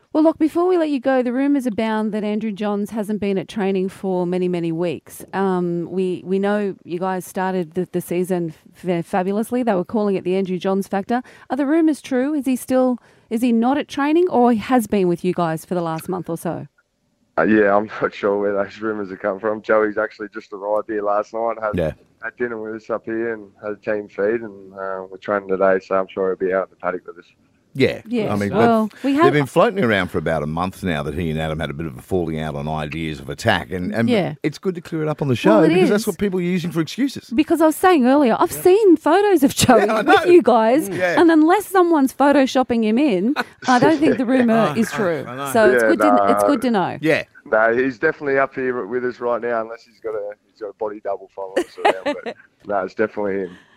Well, look, before we let you go, the rumours abound that Andrew Johns hasn't been at training for many, many weeks. We know you guys started the season fabulously. They were calling it the Andrew Johns factor. Are the rumours true? Is he not at training, or he has been with you guys for the last month or so? Yeah, I'm not sure where those rumours have come from. Joey's actually just arrived here last night, Yeah. had dinner with us up here and had a team feed, and we're training today, so I'm sure he'll be out in the paddock with us. Yeah. Yes. I mean, Well, we they've have. been floating around for about a month now that he and Adam had a bit of a falling out on ideas of attack. And Yeah. it's good to clear it up on the show Well, it because is. that's what people are using for excuses. Because I was saying earlier, I've seen photos of Joey Yeah, I know. with you guys, Yeah. and unless someone's photoshopping him in, I don't think the rumour is true. I know. So it's Yeah, it's good to know. Yeah. No, he's definitely up here with us right now, unless he's got a body double following us around. But no, it's definitely him.